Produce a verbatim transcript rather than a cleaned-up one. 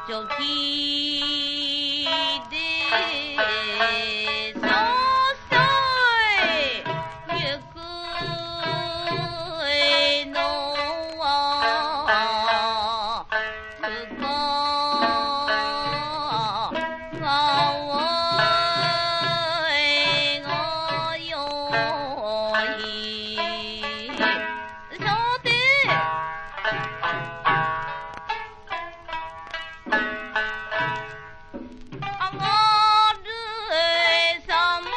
ちょきでそそいゆくえのはつかがえがよい